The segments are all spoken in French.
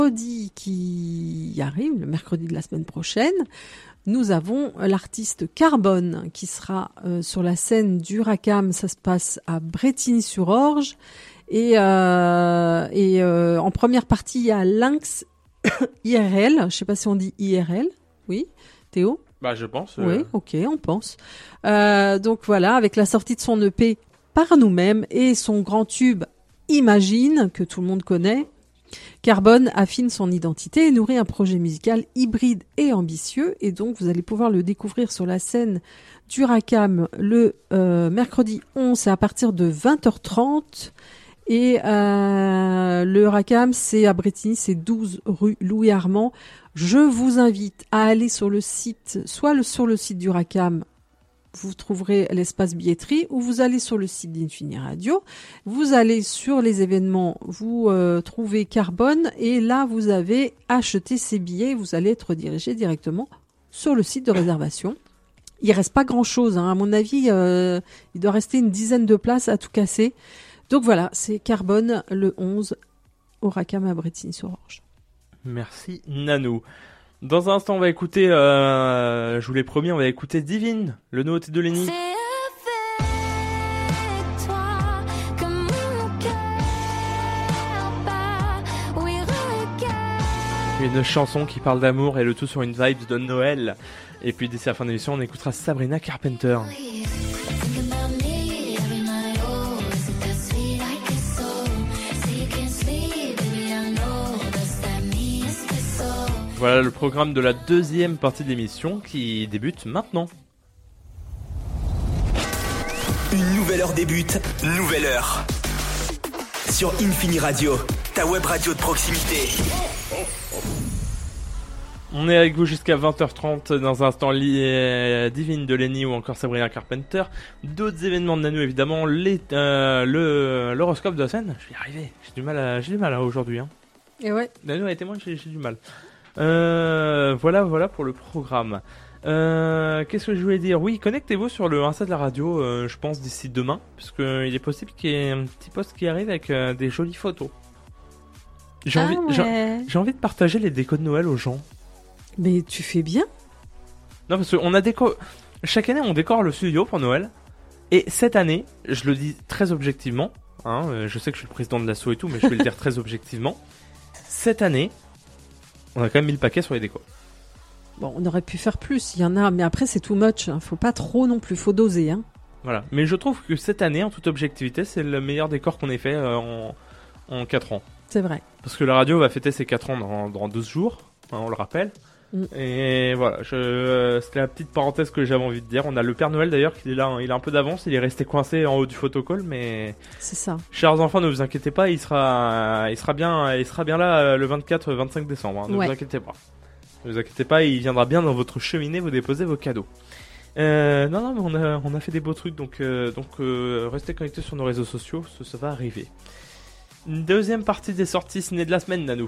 Mercredi qui arrive, le mercredi de la semaine prochaine, nous avons l'artiste Carbone qui sera sur la scène du Racam. Ça se passe à Brétigny-sur-Orge. Et en première partie, il y a Lynx IRL. Je sais pas si on dit IRL. Oui, Théo? Bah, je pense. Oui, ok, on pense. Donc voilà, avec la sortie de son EP Par nous-mêmes et son grand tube Imagine, que tout le monde connaît, Carbone affine son identité et nourrit un projet musical hybride et ambitieux. Et donc, vous allez pouvoir le découvrir sur la scène du Racam le mercredi 11 à partir de 20h30. Et le Racam, c'est à Brétigny, c'est 12 rue Louis Armand. Je vous invite à aller sur le site, sur le site du Racam, vous trouverez l'espace billetterie, ou vous allez sur le site d'Infini Radio, vous allez sur les événements, vous trouvez Carbone, et là vous avez acheté ces billets, vous allez être redirigé directement sur le site de réservation. Il reste pas grand chose, à mon avis, il doit rester une dizaine de places à tout casser. Donc voilà, c'est Carbone le 11 au Racam à Brétigny-sur-Orge. Merci Nanou. Dans un instant, on va écouter, je vous l'ai promis, on va écouter Divine, le nouveauté de Lenny. Une chanson qui parle d'amour et le tout sur une vibe de Noël. Et puis d'ici la fin de l'émission, on écoutera Sabrina Carpenter. Voilà le programme de la deuxième partie de l'émission qui débute maintenant. Une nouvelle heure débute, nouvelle heure. Sur Infini Radio, ta web radio de proximité. On est avec vous jusqu'à 20h30 dans un instant Divine de Lenny ou encore Sabrina Carpenter. D'autres événements de Nanou évidemment, l'horoscope de la semaine. Je vais y arriver, j'ai du mal aujourd'hui. Hein. Et ouais. Nanou a été moi, j'ai du mal. Voilà pour le programme. Qu'est-ce que je voulais dire? Oui, connectez-vous sur le Insta de la radio, je pense d'ici demain, parce que il est possible qu'il y ait un petit post qui arrive avec des jolies photos. J'ai envie de partager les décos de Noël aux gens. Mais tu fais bien. Non, parce qu'on a chaque année on décore le studio pour Noël, et cette année, je le dis très objectivement, hein, je sais que je suis le président de l'asso et tout, mais je vais le dire très objectivement. Cette année, on a quand même mis le paquet sur les décos. Bon, on aurait pu faire plus, il y en a, mais après c'est too much, hein. Faut pas trop non plus, faut doser. Hein. Voilà, mais je trouve que cette année, en toute objectivité, c'est le meilleur décor qu'on ait fait en 4 ans. C'est vrai. Parce que la radio va fêter ses 4 ans dans 12 jours, hein, on le rappelle. Et voilà, c'était la petite parenthèse que j'avais envie de dire. On a le Père Noël d'ailleurs qui est là, il a un peu d'avance, il est resté coincé en haut du photocall, mais c'est ça. Chers enfants, ne vous inquiétez pas, il sera bien là le 24-25 décembre. Hein, ne vous inquiétez pas. Ne vous inquiétez pas, il viendra bien dans votre cheminée vous déposer vos cadeaux. Non, mais on a fait des beaux trucs, donc restez connectés sur nos réseaux sociaux, ça va arriver. Une deuxième partie des sorties ciné de la semaine, Nanou.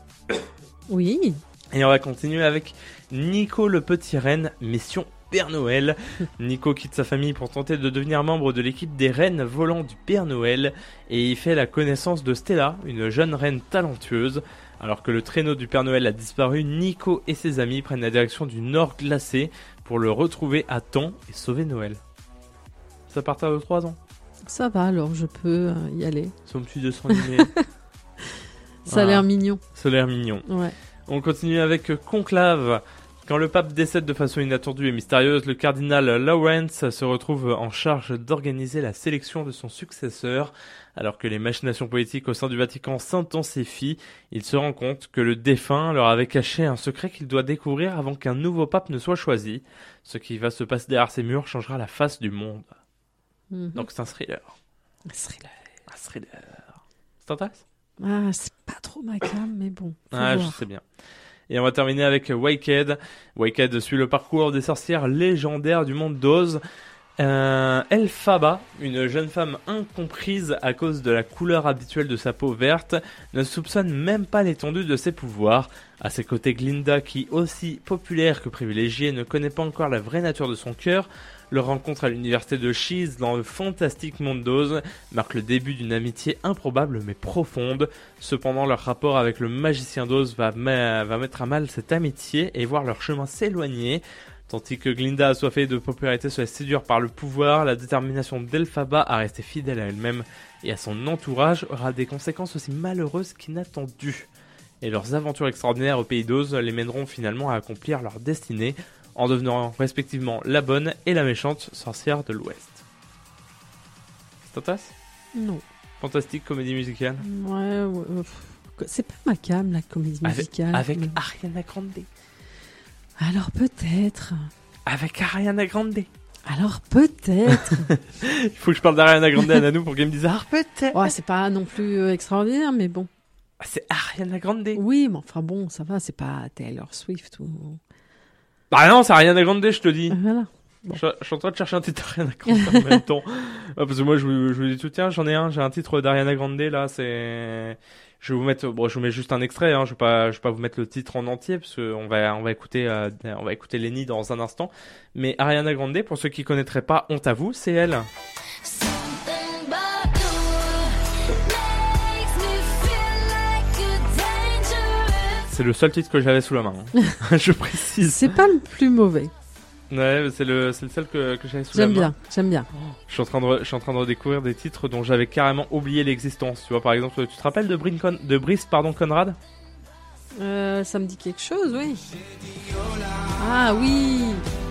Oui. Et on va continuer avec Nico le petit renne, mission Père Noël. Nico quitte sa famille pour tenter de devenir membre de l'équipe des rennes volants du Père Noël et il fait la connaissance de Stella, une jeune reine talentueuse. Alors que le traîneau du Père Noël a disparu, Nico et ses amis prennent la direction du Nord glacé pour le retrouver à temps et sauver Noël. Ça part à 3 ans. Ça va alors, je peux y aller. Son petit dessin animé. Ça a l'air mignon. Ça a l'air mignon. Ouais. On continue avec Conclave. Quand le pape décède de façon inattendue et mystérieuse, le cardinal Lawrence se retrouve en charge d'organiser la sélection de son successeur. Alors que les machinations politiques au sein du Vatican s'intensifient, il se rend compte que le défunt leur avait caché un secret qu'il doit découvrir avant qu'un nouveau pape ne soit choisi. Ce qui va se passer derrière ces murs changera la face du monde. Donc c'est un thriller. Un thriller. Ça t'intéresse ? Ah, c'est pas trop ma cam, mais bon. Ah, je sais bien. Et on va terminer avec Wicked. Wicked suit le parcours des sorcières légendaires du monde d'Oz. Elphaba, une jeune femme incomprise à cause de la couleur habituelle de sa peau verte, ne soupçonne même pas l'étendue de ses pouvoirs. À ses côtés, Glinda, qui aussi populaire que privilégiée, ne connaît pas encore la vraie nature de son cœur, Leur rencontre à l'université de Shees dans le fantastique monde d'Oz marque le début d'une amitié improbable mais profonde. Cependant, leur rapport avec le magicien d'Oz va mettre à mal cette amitié et voir leur chemin s'éloigner. Tandis que Glinda, assoiffée de popularité, se laisse séduire par le pouvoir, la détermination d'Elphaba à rester fidèle à elle-même et à son entourage aura des conséquences aussi malheureuses qu'inattendues. Et leurs aventures extraordinaires au pays d'Oz les mèneront finalement à accomplir leur destinée, en devenant respectivement la bonne et la méchante sorcière de l'Ouest. Ça t'intéresse ? Non. Fantastique comédie musicale. Ouais. C'est pas ma cam, la comédie musicale. Avec Ariana Grande. Alors peut-être. Avec Ariana Grande. Alors peut-être. Il faut que je parle d'Ariana Grande à Nanou pour qu'elle me dise ah peut-être. Ouais, c'est pas non plus extraordinaire, mais bon. C'est Ariana Grande. Oui, mais enfin bon, ça va, c'est pas Taylor Swift ou... Bah non, c'est Ariana Grande, je te dis. Voilà. Bon. Je suis en train de chercher un titre d'Ariana Grande en même temps. Ouais, parce que moi, je vous dis tout, tiens, j'ai un titre d'Ariana Grande, là, c'est... Je vais vous mettre, je vous mets juste un extrait, hein, je vais pas vous mettre le titre en entier, parce qu'on va écouter Lenny dans un instant. Mais Ariana Grande, pour ceux qui connaîtraient pas, honte à vous, c'est elle. C'est le seul titre que j'avais sous la main. Hein. Je précise. C'est pas le plus mauvais. Ouais, c'est le seul que j'avais sous la main. J'aime bien. Je suis en train de redécouvrir des titres dont j'avais carrément oublié l'existence. Tu vois, par exemple, tu te rappelles de Brice Conrad ? Ça me dit quelque chose, oui. Ah oui.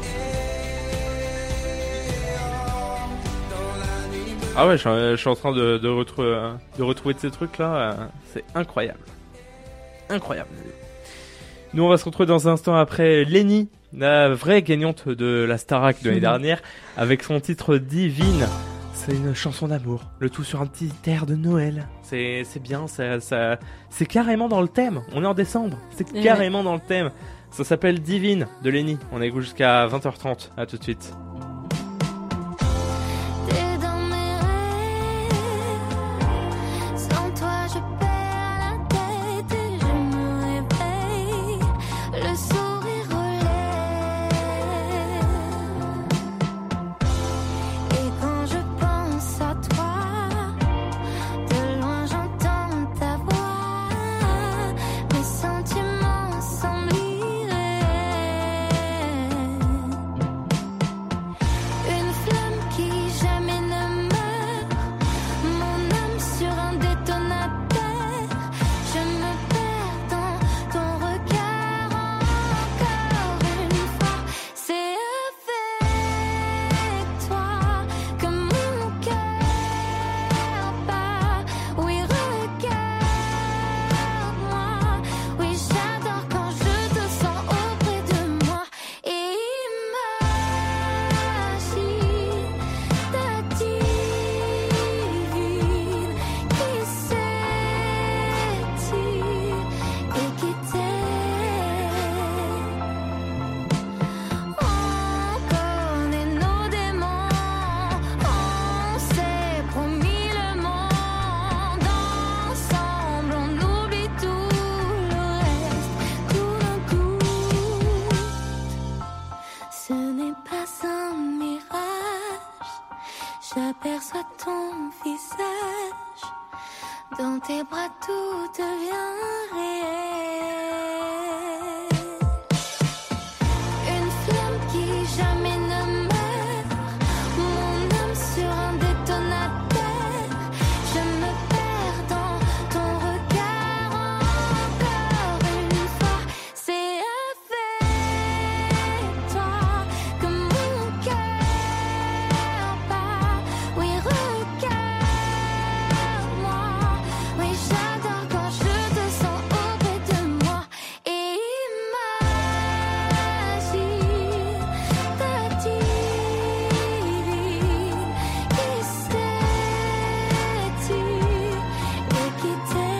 Ah ouais, je suis en train de retrouver ces trucs-là. C'est incroyable. Incroyable. Nous, on va se retrouver dans un instant après Lenny, la vraie gagnante de la Starac de l'année dernière, avec son titre Divine. C'est une chanson d'amour, le tout sur un petit air de Noël. C'est bien, c'est carrément dans le thème. On est en décembre, c'est carrément dans le thème. Ça s'appelle Divine de Lenny. On écoute jusqu'à 20h30. À tout de suite. J'aperçois ton visage, dans tes bras tout devient réel. Une flamme qui jamais ne meurt, mon âme sur un détonateur. Je me perds dans ton regard encore une fois. C'est avec toi que mon cœur bat. Oui, regarde-moi. Oui, j'adore quand je te sens auprès de moi. Et imagine ta divine qui sais-tu et qui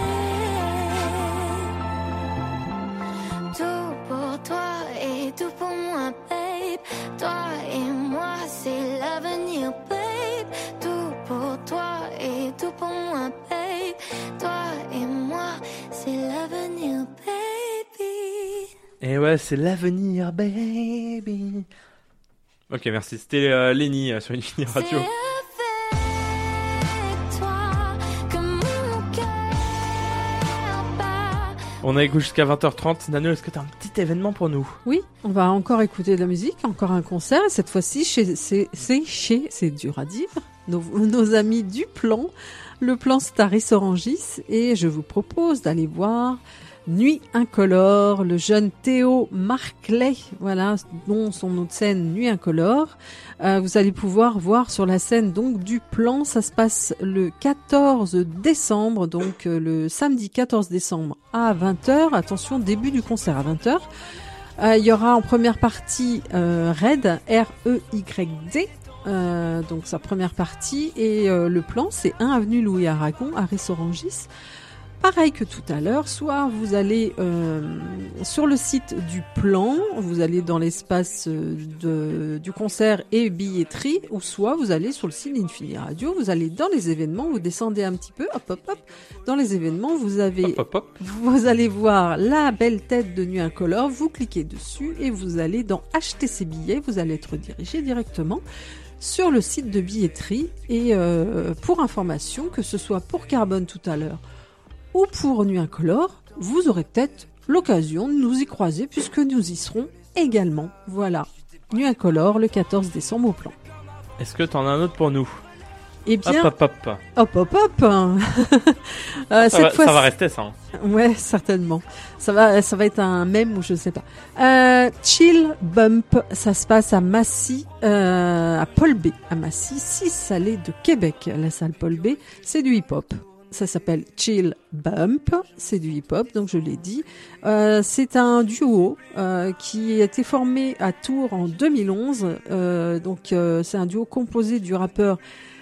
t'aime. Tout pour toi et tout pour moi, babe. Toi et moi, c'est l'avenir, babe. Tout pour toi et tout pour moi, babe. Toi et moi, c'est l'avenir, baby. Et ouais, c'est l'avenir, baby. Ok, merci. C'était Lenny sur Infini Radio. C'est avec toi que mon cœur bat. On a écouté jusqu'à 20h30. Nano, est-ce que tu as un petit événement pour nous? Oui, on va encore écouter de la musique, encore un concert. Et cette fois-ci, c'est dur à dire, nos amis du Plan. Le Plan Staris Orangis. Et je vous propose d'aller voir Nuit Incolore, le jeune Théo Marclay, voilà, dont son nom de scène Nuit Incolore. Vous allez pouvoir voir sur la scène donc du Plan. Ça se passe le 14 décembre, donc le samedi 14 décembre à 20h. Attention, début du concert à 20h. Il y aura en première partie Red, R-E-Y-D. Donc sa première partie et le Plan c'est 1 avenue Louis Aragon à Rissorangis. Pareil que tout à l'heure, soit vous allez sur le site du Plan, vous allez dans l'espace du concert et billetterie, ou soit vous allez sur le site d'Infini Radio, vous allez dans les événements, vous descendez un petit peu, hop. Dans les événements, vous allez voir la belle tête de Nuit Incolore, vous cliquez dessus et vous allez dans acheter ses billets, vous allez être redirigé directement sur le site de billetterie. Et pour information, que ce soit pour Carbone tout à l'heure ou pour Nuit Incolore, vous aurez peut-être l'occasion de nous y croiser puisque nous y serons également. Voilà, Nuit Incolore le 14 décembre au Plan. Est-ce que tu en as un autre pour nous? Eh bien, hop. Ça va rester ça. Hein. Ouais, certainement. Ça va être un mème ou je sais pas. Chill Bump, ça se passe à Massy, à Paul B. À Massy, 6 allées de Québec. La salle Paul B, c'est du hip-hop. Ça s'appelle Chill Bump, c'est du hip-hop, donc je l'ai dit. C'est un duo qui a été formé à Tours en 2011. C'est un duo composé du rappeur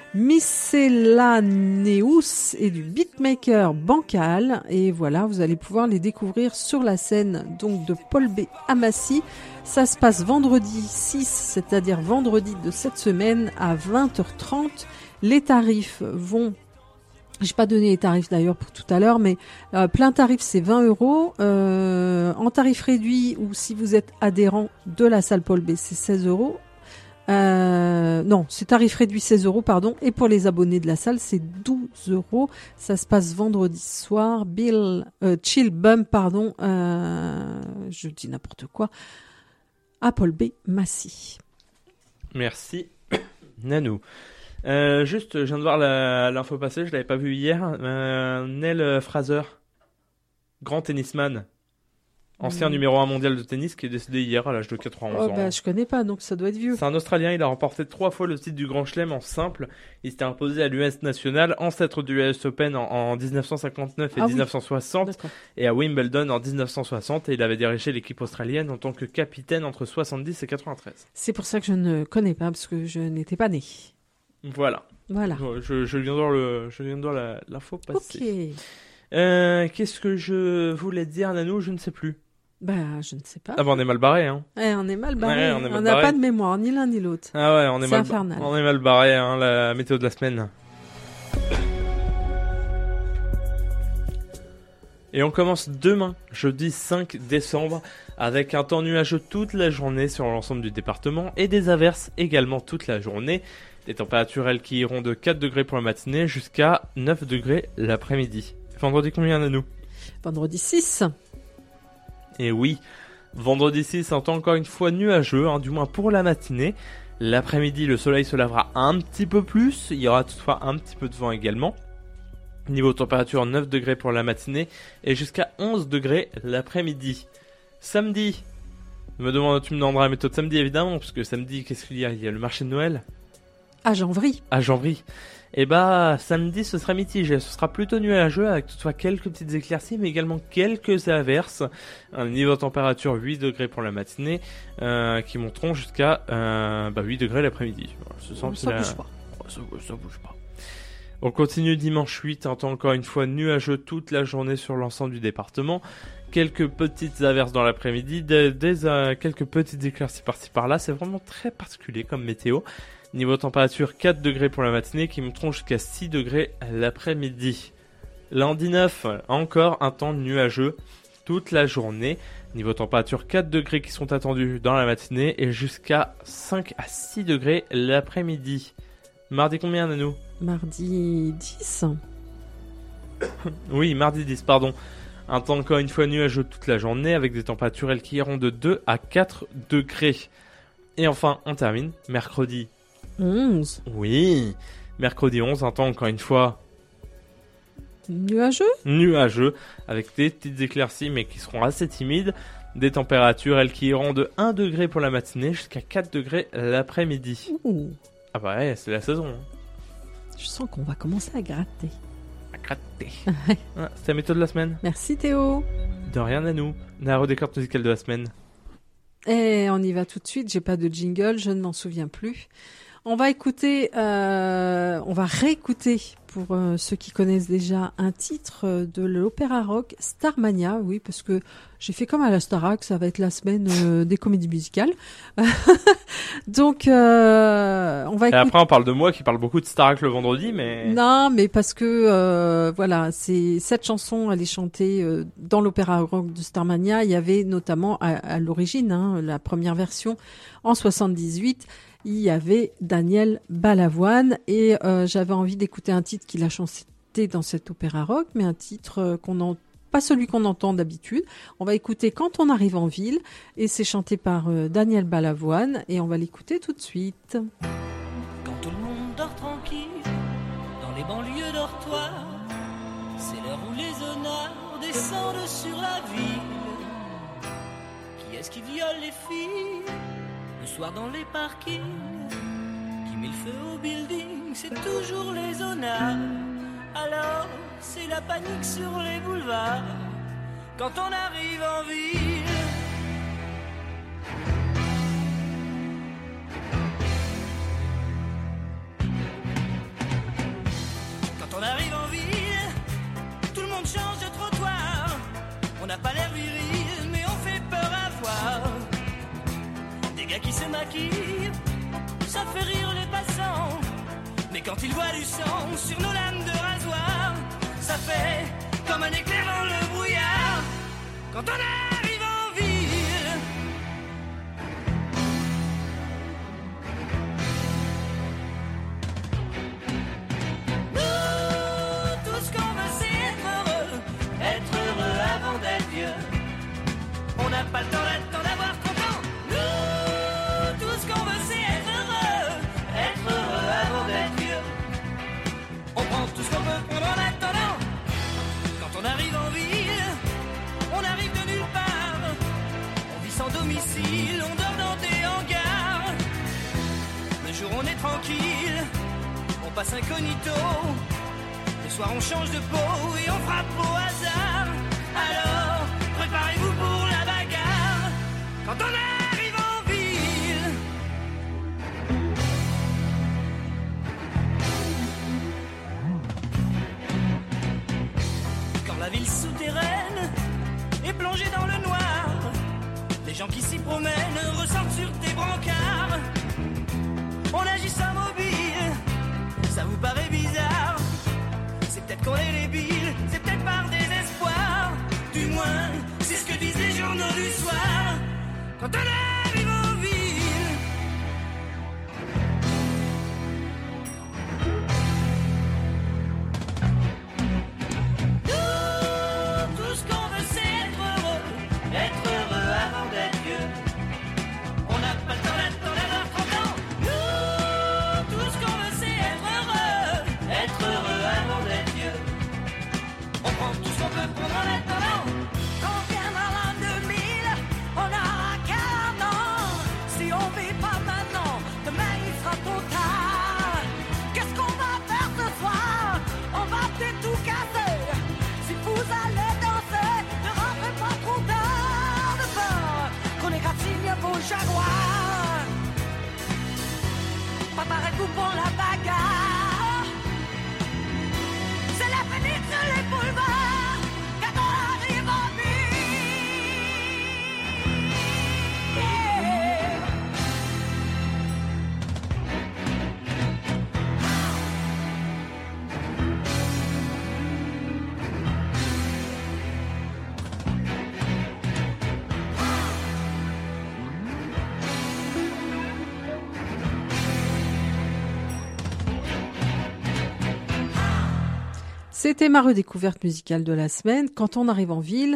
Miscellaneous et du beatmaker Bancal. Et voilà, vous allez pouvoir les découvrir sur la scène donc de Paul B à Massy. Ça se passe vendredi 6, c'est-à-dire vendredi de cette semaine à 20h30. Les tarifs vont... J'ai pas donné les tarifs d'ailleurs pour tout à l'heure, mais plein tarif c'est 20 €. En tarif réduit ou si vous êtes adhérent de la salle Paul B, c'est 16 €. Non, c'est tarif réduit 16 €, pardon. Et pour les abonnés de la salle, c'est 12 €. Ça se passe vendredi soir. Chill Bump, pardon. Je dis n'importe quoi. À Paul B, Massy. Merci, Nanou. Juste, je viens de voir l'info passer, je l'avais pas vu hier. Neil Fraser, grand tennisman, ancien numéro 1 mondial de tennis, qui est décédé hier à l'âge de 91 ans. Je connais pas, donc ça doit être vieux. C'est un Australien, il a remporté 3 fois le titre du Grand Chelem en simple. Il s'était imposé à l'US National, ancêtre du US Open en 1959 et 1960, oui. Et à Wimbledon en 1960. Et il avait dirigé l'équipe australienne en tant que capitaine entre 70 et 93. C'est pour ça que je ne connais pas, parce que je n'étais pas né. Voilà. Je viens de voir l'info passer. Ok. Qu'est-ce que je voulais dire, Nanou? Je ne sais plus. Je ne sais pas. Ah on est mal barré, hein. On est mal barré. On n'a pas de mémoire, ni l'un ni l'autre. Ah ouais, on est mal barré, hein, la météo de la semaine. Et on commence demain, jeudi 5 décembre, avec un temps nuageux toute la journée sur l'ensemble du département et des averses également toute la journée. Les températures, elles, qui iront de 4 degrés pour la matinée jusqu'à 9 degrés l'après-midi. Vendredi, combien, Nanou? Vendredi 6. Et oui, vendredi 6, un temps encore une fois nuageux, hein, du moins pour la matinée. L'après-midi, le soleil se lavera un petit peu plus. Il y aura toutefois un petit peu de vent également. Niveau température, 9 degrés pour la matinée et jusqu'à 11 degrés l'après-midi. Samedi, tu me demanderas la méthode samedi évidemment, parce que samedi, qu'est-ce qu'il y a? Il y a le marché de Noël. À Janvry. Et samedi, ce sera mitigé. Ce sera plutôt nuageux avec toutefois quelques petites éclaircies, mais également quelques averses. Un niveau de température 8 degrés pour la matinée, qui monteront jusqu'à 8 degrés l'après-midi. Voilà, ça bouge pas. Ça bouge pas. On continue dimanche 8, un temps encore une fois nuageux toute la journée sur l'ensemble du département. Quelques petites averses dans l'après-midi, quelques petites éclaircies par-ci par-là. C'est vraiment très particulier comme météo. Niveau température 4 degrés pour la matinée qui monteront jusqu'à 6 degrés l'après-midi. Lundi 9, encore un temps nuageux toute la journée. Niveau température, 4 degrés qui sont attendus dans la matinée et jusqu'à 5 à 6 degrés l'après-midi. Mardi combien, Nanou ? Mardi 10. Oui, mardi 10, pardon. Un temps encore une fois nuageux toute la journée avec des températures qui iront de 2 à 4 degrés. Et enfin, on termine mercredi 11. Oui, mercredi 11, un temps encore une fois Nuageux avec des petites éclaircies mais qui seront assez timides. Des températures, qui iront de 1 degré pour la matinée jusqu'à 4 degrés l'après-midi. Ouh. Ah bah ouais, c'est la saison. Je sens qu'on va commencer à gratter. À gratter. C'est la méthode de la semaine. Merci Théo. De rien à nous. La redécouverte musicale de la semaine. Et on y va tout de suite. J'ai pas de jingle, je ne m'en souviens plus. On va écouter, on va réécouter pour ceux qui connaissent déjà un titre de l'opéra rock Starmania, oui, parce que j'ai fait comme à la Starac, ça va être la semaine des comédies musicales. Donc, on va écouter. Et après, on parle de moi qui parle beaucoup de Starac le vendredi, mais... Non, mais parce que, voilà, cette chanson, elle est chantée dans l'opéra rock de Starmania. Il y avait notamment, à l'origine, la première version, en 78, il y avait Daniel Balavoine et j'avais envie d'écouter un titre qu'il a chanté dans cet opéra rock, mais un titre pas celui qu'on entend d'habitude. On va écouter Quand on arrive en ville et c'est chanté par Daniel Balavoine et on va l'écouter tout de suite. Quand tout le monde dort tranquille dans les banlieues dortoirs, c'est l'heure où les honneurs descendent sur la ville. Qui est-ce qui viole les filles le soir dans les parkings? Qui met le feu au building? C'est toujours les honneurs. Alors c'est la panique sur les boulevards quand on arrive en ville. Quand on arrive en ville, tout le monde change de trottoir. On n'a pas l'air viril, mais on fait peur à voir. Des gars qui se maquillent, ça fait rire les passants. Mais quand ils voient du sang sur nos lames de rasoir, ça fait comme un éclair dans le brouillard. Quand on arrive en ville, nous, tout ce qu'on veut c'est être heureux avant d'être vieux. On n'a pas le temps d'attendre d'avoir content. Nous, tout ce qu'on veut c'est être heureux avant d'être vieux. On prend tout ce qu'on peut prendre en attendant. Quand on arrive en ville, on arrive de nulle part. On vit sans domicile, on dort dans des hangars. Le jour on est tranquille, on passe incognito. Le soir on change de peau et on frappe au hasard. Alors, préparez-vous pour la bagarre. Quand on arrive en ville, quand la ville souterraine est plongée dans le noir, les gens qui s'y promènent ressortent sur des brancards. On agit sans mobile, ça vous paraît bizarre. C'est peut-être qu'on est débile, c'est peut-être par désespoir. Du moins, c'est ce que disent les journaux du soir. Quand on arrive en ville, nous, tout ce qu'on veut c'est être heureux avant d'être vieux. On n'a pas le temps d'attendre d'avoir 30 ans. Nous, tout ce qu'on veut c'est être heureux avant d'être vieux. On prend tout ce qu'on peut prendre en attendant. Quand viendra l'an 2000, on aura 40 ans. Si on vit pas maintenant, demain il sera trop tard. Qu'est-ce qu'on va faire ce soir? On va peut-être tout casser. Si vous allez danser, ne rentrez pas trop tard. C'était ma redécouverte musicale de la semaine. Quand on arrive en ville,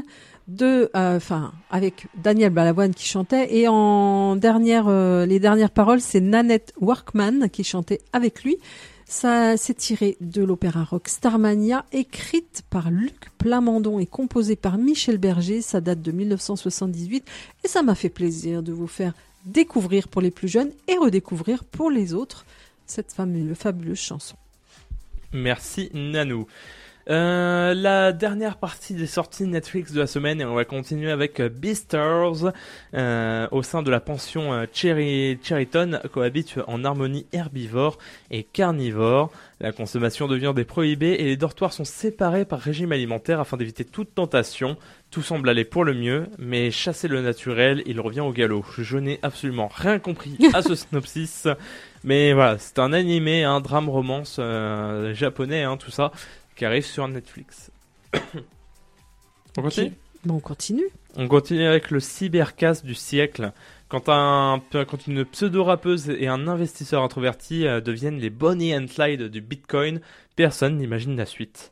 avec Daniel Balavoine qui chantait, et les dernières paroles, c'est Nanette Workman qui chantait avec lui. Ça s'est tiré de l'opéra rock Starmania, écrite par Luc Plamondon et composée par Michel Berger. Ça date de 1978 et ça m'a fait plaisir de vous faire découvrir pour les plus jeunes et redécouvrir pour les autres cette fabuleuse chanson. Merci Nanou. La dernière partie des sorties Netflix de la semaine, et on va continuer avec Beastars. Au sein de la pension Cherryton cohabitent en harmonie herbivore et carnivore. La consommation de viande est prohibée et les dortoirs sont séparés par régime alimentaire afin d'éviter toute tentation. Tout semble aller pour le mieux, mais chasser le naturel, il revient au galop. Je n'ai absolument rien compris à ce synopsis, mais voilà, c'est un animé, un drame romance japonais, tout ça, qui arrive sur Netflix. On continue ? On continue. On continue avec le cybercast du siècle. Quand une pseudo-rappeuse et un investisseur introverti deviennent les Bonnie and Clyde du Bitcoin, personne n'imagine la suite.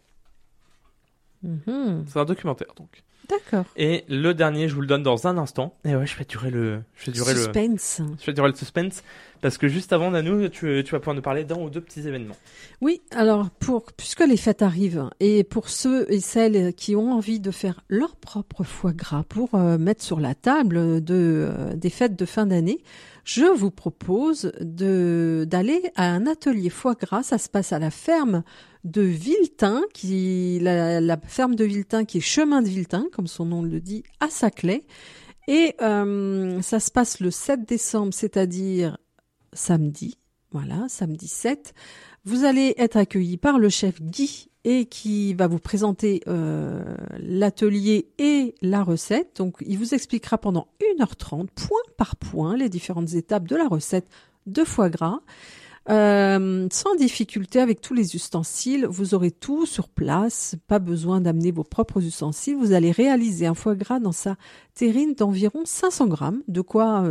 C'est un documentaire donc. D'accord. Et le dernier, je vous le donne dans un instant. Et ouais, je fais durer le suspense. Parce que juste avant, Nanou, tu vas pouvoir nous parler d'un ou deux petits événements. Oui, alors puisque les fêtes arrivent, et pour ceux et celles qui ont envie de faire leur propre foie gras pour mettre sur la table des fêtes de fin d'année, je vous propose d'aller à un atelier foie gras. Ça se passe à la ferme de Villetin, la ferme de Villetin qui est chemin de Villetin, comme son nom le dit, à Saclay. Et ça se passe le 7 décembre, c'est-à-dire samedi, voilà, samedi 7. Vous allez être accueillis par le chef Guy et qui va vous présenter l'atelier et la recette. Donc, il vous expliquera pendant 1h30, point par point, les différentes étapes de la recette de foie gras. Sans difficulté, avec tous les ustensiles, vous aurez tout sur place, pas besoin d'amener vos propres ustensiles. Vous allez réaliser un foie gras dans sa terrine d'environ 500 grammes, de quoi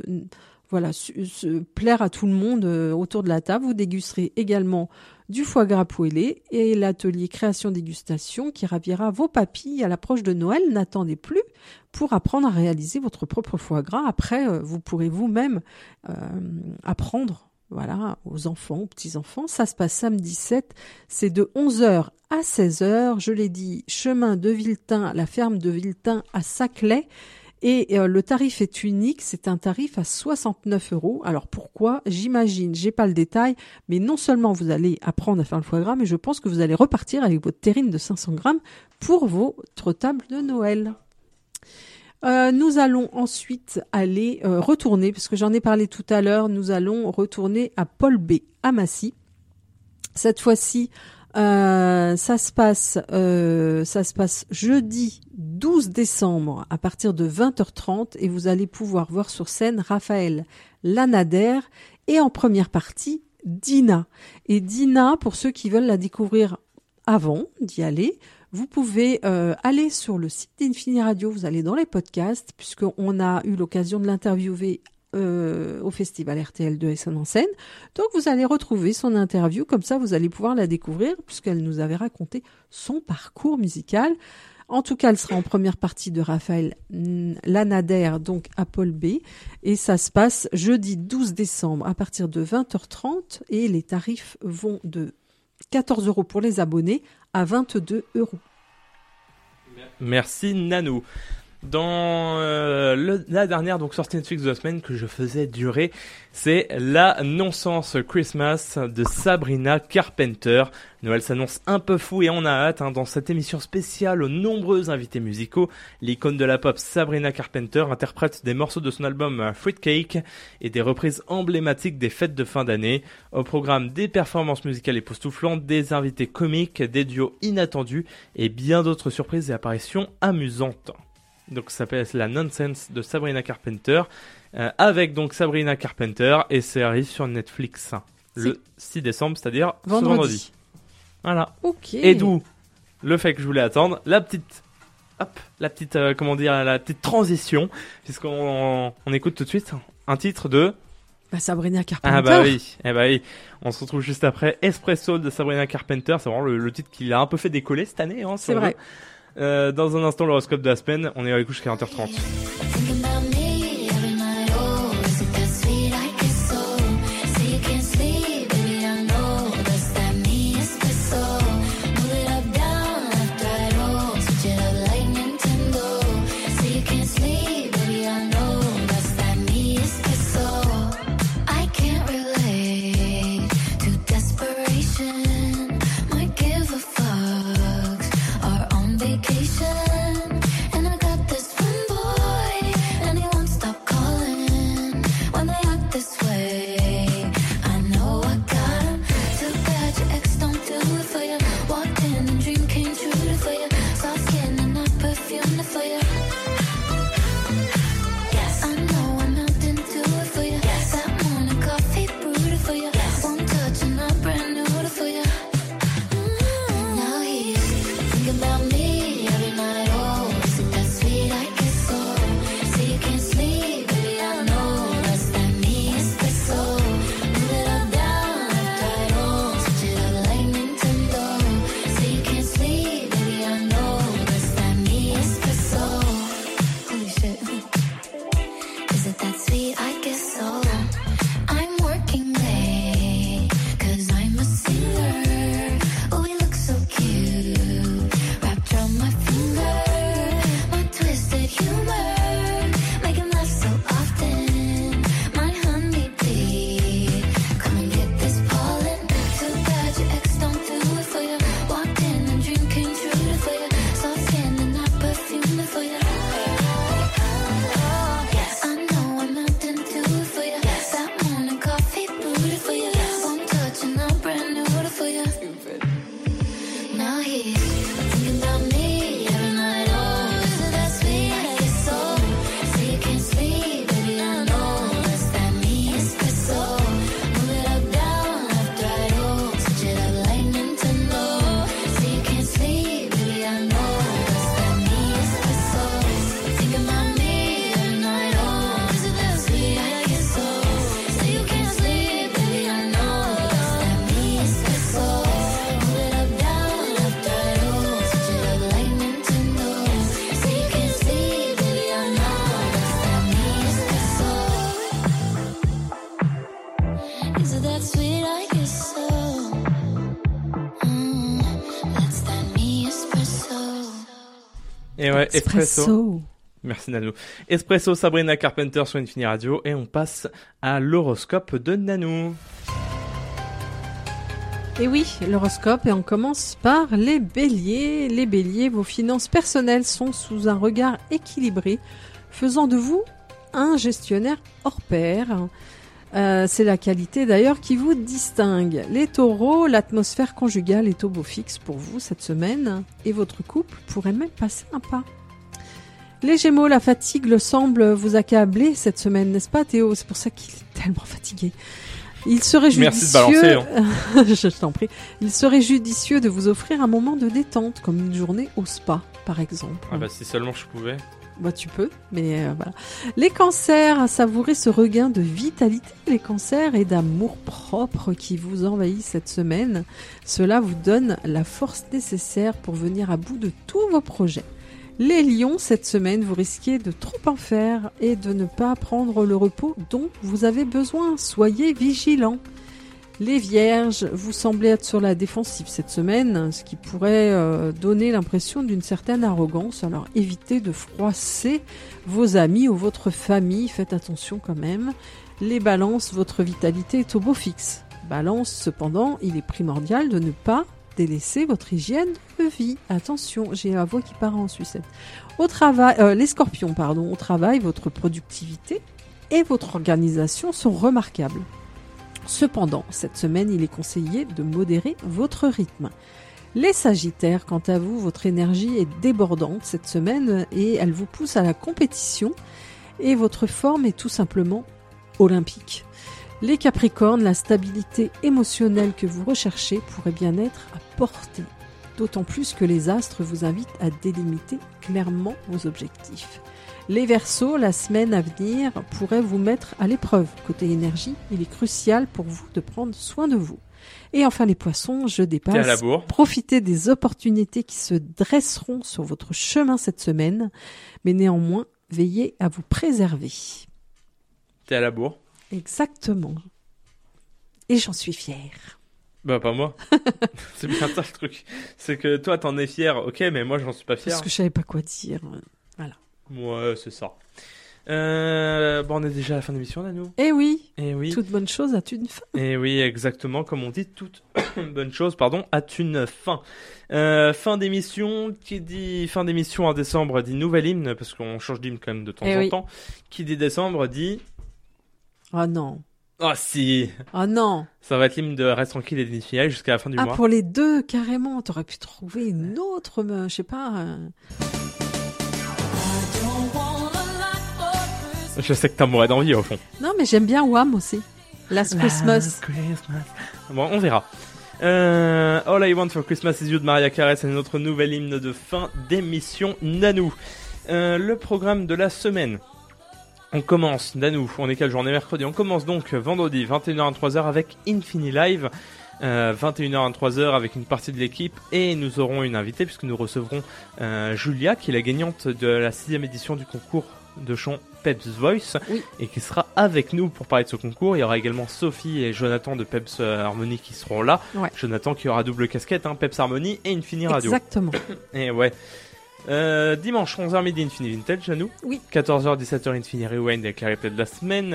se plaire à tout le monde autour de la table. Vous dégusterez également du foie gras poêlé et l'atelier création-dégustation qui ravira vos papilles à l'approche de Noël. N'attendez plus pour apprendre à réaliser votre propre foie gras. Après, vous pourrez vous-même apprendre aux enfants, aux petits-enfants. Ça se passe samedi 7, c'est de 11h à 16h. Je l'ai dit, chemin de Villetin, la ferme de Villetin à Saclay. Et le tarif est unique, c'est un tarif à 69 €. Alors pourquoi ? J'imagine, j'ai pas le détail, mais non seulement vous allez apprendre à faire le foie gras, mais je pense que vous allez repartir avec votre terrine de 500 grammes pour votre table de Noël. Nous allons ensuite aller retourner, parce que j'en ai parlé tout à l'heure, nous allons retourner à Paul B, à Massy. Cette fois-ci, ça se passe jeudi 12 décembre à partir de 20h30 et vous allez pouvoir voir sur scène Raphaël Lanader et en première partie Dina. Et Dina, pour ceux qui veulent la découvrir avant d'y aller, vous pouvez aller sur le site d'Infini Radio, vous allez dans les podcasts, puisqu'on a eu l'occasion de l'interviewer au festival RTL de Essen-en-Seine. Donc vous allez retrouver son interview, comme ça vous allez pouvoir la découvrir, puisqu'elle nous avait raconté son parcours musical. En tout cas, elle sera en première partie de Raphaël Lanader, donc à Paul B. Et ça se passe jeudi 12 décembre à partir de 20h30 et les tarifs vont de 14 € pour les abonnés à 22 €. Merci Nanou. Dans la dernière sortie Netflix de la semaine que je faisais durer, c'est la non-sens Christmas de Sabrina Carpenter. Noël s'annonce un peu fou et on a hâte. Dans cette émission spéciale aux nombreux invités musicaux, l'icône de la pop Sabrina Carpenter interprète des morceaux de son album Fruitcake et des reprises emblématiques des fêtes de fin d'année. Au programme, des performances musicales époustouflantes, des invités comiques, des duos inattendus et bien d'autres surprises et apparitions amusantes. Donc ça s'appelle la Nonsense de Sabrina Carpenter, avec donc Sabrina Carpenter, et ça arrive sur Netflix le 6 décembre, c'est-à-dire ce vendredi. Voilà. Ok. Et d'où le fait que je voulais attendre la petite transition, puisqu'on écoute tout de suite un titre de Sabrina Carpenter. Ah bah oui, on se retrouve juste après Espresso de Sabrina Carpenter. C'est vraiment le titre qui l'a un peu fait décoller cette année. Hein, C'est vrai. Dans un instant, l'horoscope de la semaine. On est à l'écoute jusqu'à 40h30. Thinking about me every night. Oh, is it that sweet I get so? Say you can't sleep, baby, I know. That's that me espresso. Move it up, down, left, right, oh. Switch it up like Nintendo. Say you can't sleep, baby, I know. That's that me espresso. I can't relate to desperation. Might give a fuck. Are on vacation. And I got this one boy, and he won't stop calling when they act this way. I know I got him. Too bad your ex don't do it for you. Walked in and dream came true for you. Soft skin and not perfume for you. Yes, I know I'm out and do it for you. Yes, that morning coffee brewed for you. Yes, one touch and I'm brand new for you. Now he's thinking about me every night. Oh, is it that sweet I get so? Say you can't sleep, baby, I know. That's that me espresso. Move it up, down, left, right, oh. Switch it up like Nintendo. Say you can't sleep, baby, I know. That's that me espresso. Holy shit. Is it that sweet I get so? I'm working late, 'cause I'm a singer. Oh, we look so cute, wrapped around my finger. My twisted humor, make him laugh so often. My honeybee, come and get this pollen. Too bad your ex don't do it for you. Walked in and dream came true for you. Soft skin and not perfume for you. Yes, I know I'm out and do it for you. That morning coffee brewed for you. One touch and I'm brand new for you. Now he's thinking about me every night. Oh, is it that sweet I get so? Say you can't sleep, baby, I know. That's that me espresso. Move it up, down, left, right, oh. Switch it up like Nintendo. Say you can't sleep, baby, I know. That's that me espresso. Thinking about me every night. Oh, is it that sweet I get so? Say you can't sleep, baby, I know. That's that me espresso. Move it up, down, left, right, oh. Switch it up like Nintendo. Say you can't sleep, baby, I know. That's that me espresso. Is it that sweet I get so? That's that me espresso. Et ouais, Espresso. Merci Nanou. Espresso, Sabrina Carpenter sur Infini Radio. Et on passe à l'horoscope de Nanou. Et oui, l'horoscope, et on commence par les béliers. Les béliers, vos finances personnelles sont sous un regard équilibré, faisant de vous un gestionnaire hors pair. C'est la qualité d'ailleurs qui vous distingue. Les taureaux, l'atmosphère conjugale est au beau fixe pour vous cette semaine et votre couple pourrait même passer un pas. Les gémeaux, la fatigue semble vous accabler cette semaine, n'est-ce pas Théo? C'est pour ça qu'il est tellement fatigué. Il serait judicieux, Merci de balancer, je t'en prie, il serait judicieux de vous offrir un moment de détente, comme une journée au spa par exemple. Ah bah si seulement je pouvais. Bah tu peux, mais voilà. Les cancers, savourez ce regain de vitalité, les cancers, et d'amour propre qui vous envahit cette semaine. Cela vous donne la force nécessaire pour venir à bout de tous vos projets. Les lions, cette semaine, vous risquez de trop en faire et de ne pas prendre le repos dont vous avez besoin. Soyez vigilants. Les vierges, vous semblez être sur la défensive cette semaine, ce qui pourrait donner l'impression d'une certaine arrogance. Alors évitez de froisser vos amis ou votre famille, faites attention quand même. Les balances, votre vitalité est au beau fixe. Balance, cependant, il est primordial de ne pas délaisser votre hygiène de vie. Attention, j'ai la voix qui part en sucette. Au travail, les scorpions, au travail, votre productivité et votre organisation sont remarquables. Cependant, cette semaine, il est conseillé de modérer votre rythme. Les sagittaires, quant à vous, votre énergie est débordante cette semaine et elle vous pousse à la compétition et votre forme est tout simplement olympique. Les capricornes, la stabilité émotionnelle que vous recherchez pourrait bien être à portée, d'autant plus que les astres vous invitent à délimiter clairement vos objectifs. Les Verseaux, la semaine à venir pourrait vous mettre à l'épreuve. Côté énergie, il est crucial pour vous de prendre soin de vous. Et enfin les Poissons, je T'es à la dépasse. bourre. Profitez des opportunités qui se dresseront sur votre chemin cette semaine, mais néanmoins, veillez à vous préserver. T'es à la bourre. Exactement. Et j'en suis fière. Bah, pas moi. C'est bien ça le truc. C'est que toi, t'en es fier, ok, mais moi, j'en suis pas fier. Parce que je savais pas quoi dire. Ouais, c'est ça. Bon, on est déjà à la fin de l'émission, Nanou. Eh oui, Eh oui. toute bonne chose a une fin. Et oui, exactement, comme on dit, toute bonne chose, pardon, a une fin. Fin d'émission, qui dit fin d'émission en décembre dit nouvel hymne, parce qu'on change d'hymne quand même de temps Eh en oui. temps. Qui dit décembre dit... Ah non. Ah si, Ah non. ça va être l'hymne de Reste tranquille et d'Infinity jusqu'à la fin du Ah, mois. pour les deux, carrément. T'aurais pu trouver une autre, je sais pas. Je sais que t'as mouré d'envie au fond. Non, mais j'aime bien Wham aussi. Last Christmas. Bon, on verra. All I Want for Christmas is You de Mariah Carey, c'est notre nouvel hymne de fin d'émission Nanou. Le programme de la semaine. On commence, Nanou, on est quelle journée? Mercredi. On commence donc vendredi, 21h-23h avec Infini Live. 21h-23h avec une partie de l'équipe. Et nous aurons une invitée puisque nous recevrons Julia, qui est la gagnante de la 6e édition du concours de chant Peps Voice, Oui. et qui sera avec nous pour parler de ce concours. Il y aura également Sophie et Jonathan de Peps Harmony qui seront là. Ouais. Jonathan qui aura double casquette, hein, Peps Harmony et Infini Radio. Exactement. Et ouais. Dimanche 11h midi Infini Vintage à nous. Oui. 14h 17h Infini Rewind avec la replay de la semaine.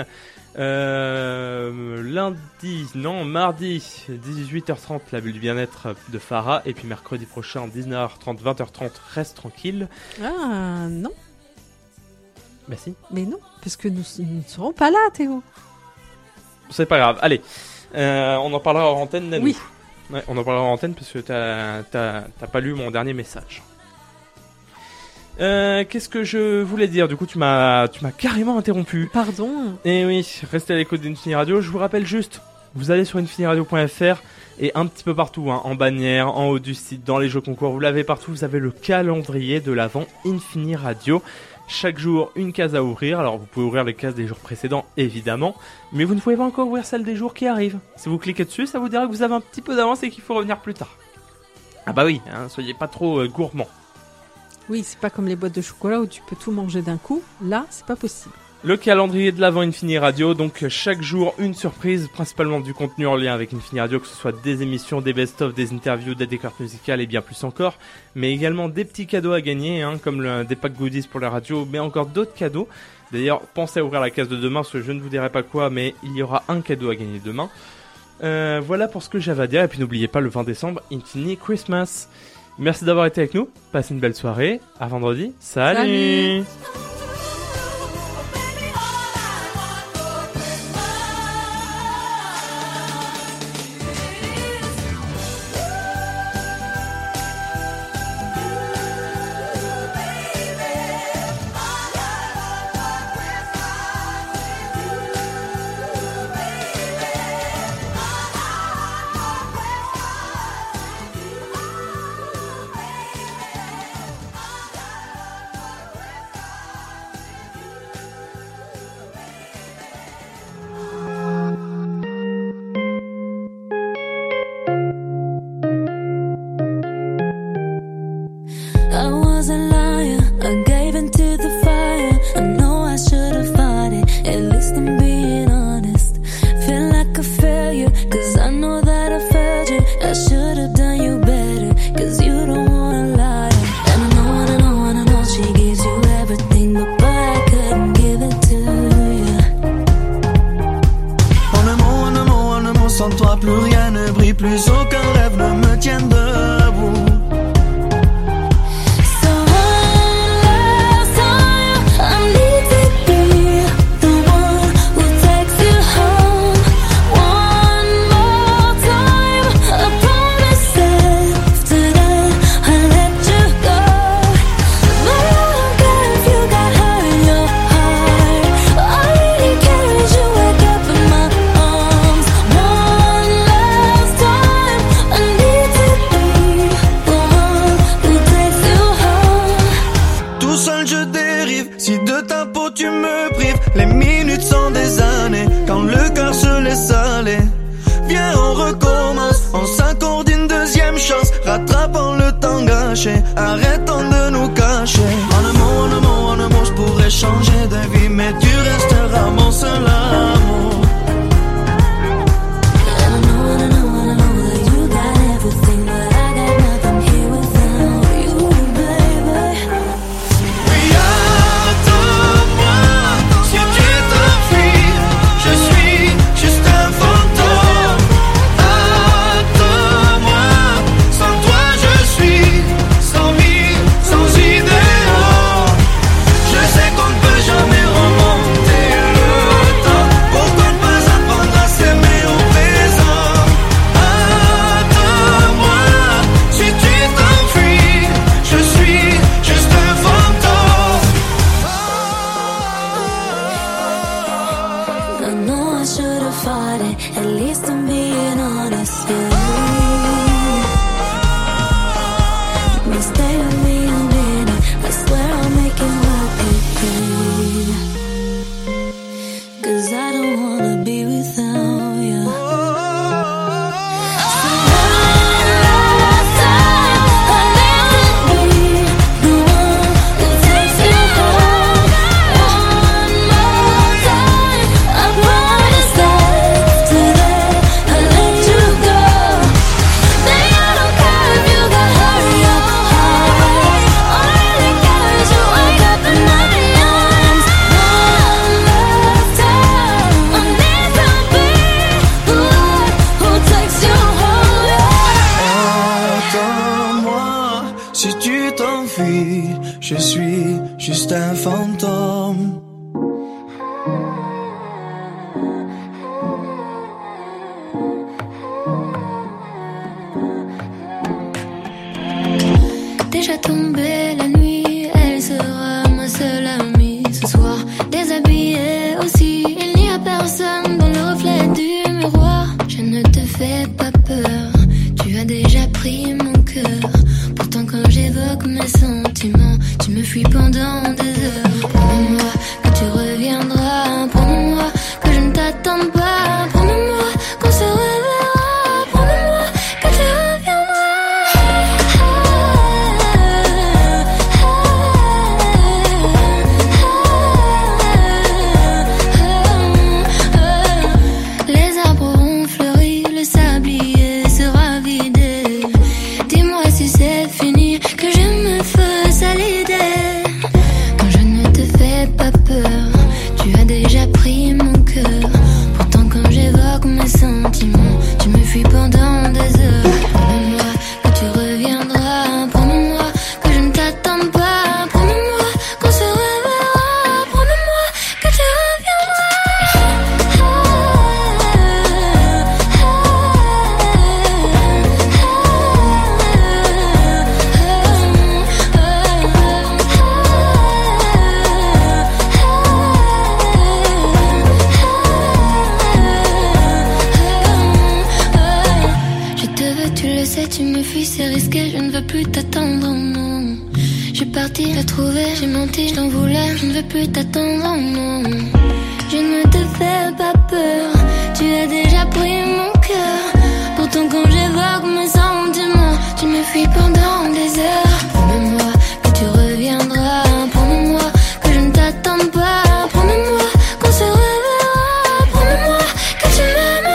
Mardi 18h30 la bulle du bien-être de Farah, et puis mercredi prochain 19h30 20h30 Reste tranquille. Ah non, Bah si. mais non, parce que nous ne serons pas là, Théo. C'est pas grave. Allez, on en parlera en antenne, Nanou. Oui. Ouais, on en parlera en antenne parce que t'as pas lu mon dernier message. Qu'est-ce que je voulais dire? Du coup, tu m'as carrément interrompu. Pardon. Et oui, restez à l'écoute d'Infini Radio. Je vous rappelle juste, vous allez sur infiniradio.fr et un petit peu partout, hein, en bannière, en haut du site, dans les jeux concours, vous l'avez partout. Vous avez le calendrier de l'avant Infini Radio. Chaque jour, une case à ouvrir. Alors, vous pouvez ouvrir les cases des jours précédents, évidemment, mais vous ne pouvez pas encore ouvrir celle des jours qui arrivent. Si vous cliquez dessus, ça vous dira que vous avez un petit peu d'avance et qu'il faut revenir plus tard. Ah bah oui, hein, soyez pas trop gourmands. Oui, c'est pas comme les boîtes de chocolat où tu peux tout manger d'un coup. Là, c'est pas possible. Le calendrier de l'avant Infini Radio, donc chaque jour une surprise, principalement du contenu en lien avec Infini Radio, que ce soit des émissions, des best-of, des interviews, des découvertes musicales et bien plus encore, mais également des petits cadeaux à gagner, hein, comme des packs goodies pour la radio, mais encore d'autres cadeaux. D'ailleurs, pensez à ouvrir la case de demain, parce que je ne vous dirai pas quoi, mais il y aura un cadeau à gagner demain. Voilà pour ce que j'avais à dire, et puis n'oubliez pas le 20 décembre, Infini Christmas. Merci d'avoir été avec nous, passez une belle soirée, à vendredi, salut. I was a liar, I gave into the fire. I know I should have fought it, at least I'm being honest. Feel like a failure, cause I know that I failed you. I should have done you better, cause you don't wanna lie. And I know she gives you everything, but boy, I couldn't give it to you. En un mot, sans toi plus rien ne brille, plus aucun rêve ne me tient debout. One last time, I need to be trop tu me prives. Les minutes sont des années quand le cœur se laisse aller. Viens on recommence, on s'accorde une deuxième chance. Rattrapons le temps gâché, arrêtons de nous cacher. En un mot, je pourrais changer de vie, mais tu resteras mon seul amour. Je suis juste un fantôme. Déjà tombée la nuit, elle sera ma seule amie. Ce soir, déshabillée aussi, il n'y a personne dans le reflet du miroir. Je ne te fais pas peur, tu as déjà pris mon cœur. Pourtant quand j'évoque mes sentiments, tu me fuis pendant des heures. Promets-moi que tu reviendras, promets-moi que je ne t'attende pas, promets-moi qu'on se reverra, promets-moi que tu reviendras. Les arbres ont fleuri, le sablier sera vidé. Dis-moi si c'est fini, que je me fasse à l'idée. Quand je ne te fais pas peur, tu as déjà pris mon cœur. Pourtant quand j'évoque mes sentiments, tu me fuis pendant des heures. Promets-moi que tu reviendras, promets-moi que je ne t'attende pas, promets-moi qu'on se reverra, promets-moi que tu tu le sais, tu me fuis, c'est risqué, je ne veux plus t'attendre, non. Je suis partie la trouver, j'ai menti, je t'en voulais, je ne veux plus t'attendre, non. Je ne te fais pas peur, tu as déjà pris mon cœur. Pourtant quand j'évoque mes sentiments, tu me fuis pendant des heures. Promets-moi que tu reviendras, promets-moi que je ne t'attende pas, promets-moi qu'on se reverra, promets-moi que tu m'aimeras.